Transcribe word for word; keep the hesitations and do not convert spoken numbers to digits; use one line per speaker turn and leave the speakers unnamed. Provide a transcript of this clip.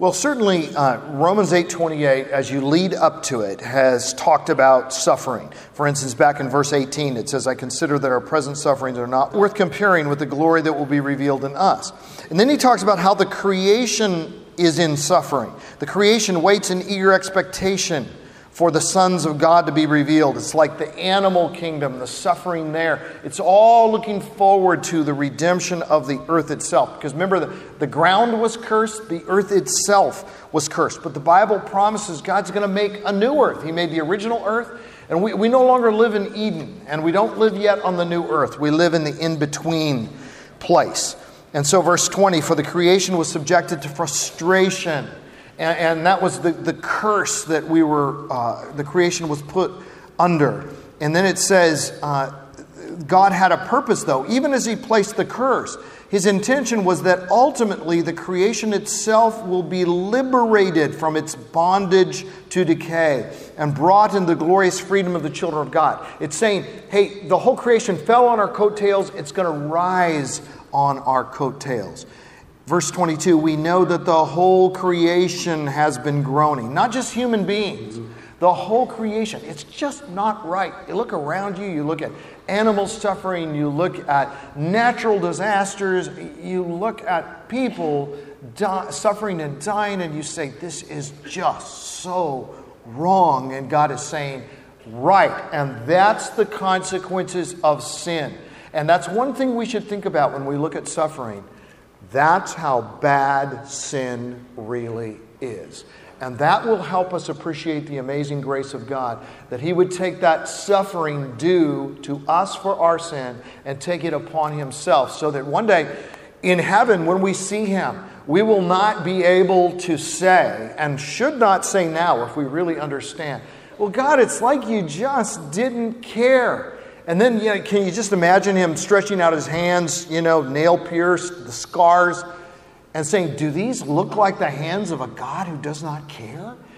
Well, certainly uh, Romans eight twenty-eight, as you lead up to it, has talked about suffering. For instance, back in verse eighteen, it says, I consider that our present sufferings are not worth comparing with the glory that will be revealed in us. And then he talks about how the creation is in suffering. The creation waits in eager expectation for the sons of God to be revealed. It's like the animal kingdom, the suffering there. It's all looking forward to the redemption of the earth itself. Because remember, the, the ground was cursed, the earth itself was cursed. But the Bible promises God's going to make a new earth. He made the original earth, and we, we no longer live in Eden, and we don't live yet on the new earth. We live in the in-between place. And so verse twenty, for the creation was subjected to frustration. And, and that was the, the curse that we were, uh, the creation was put under. And then it says, uh, God had a purpose though. Even as he placed the curse, his intention was that ultimately the creation itself will be liberated from its bondage to decay and brought into the glorious freedom of the children of God. It's saying, hey, the whole creation fell on our coattails. It's going to rise on our coattails. Verse twenty-two, we know that the whole creation has been groaning. Not just human beings, the whole creation. It's just not right. You look around you, you look at animal suffering, you look at natural disasters, you look at people die, suffering and dying, and you say, this is just so wrong. And God is saying, right. And that's the consequences of sin. And that's one thing we should think about when we look at suffering. That's how bad sin really is. And that will help us appreciate the amazing grace of God, that he would take that suffering due to us for our sin and take it upon himself, so that one day in heaven, when we see him, we will not be able to say, and should not say now if we really understand, well, God, it's like you just didn't care. And then, you know, can you just imagine him stretching out his hands, you know, nail pierced, the scars, and saying, do these look like the hands of a God who does not care?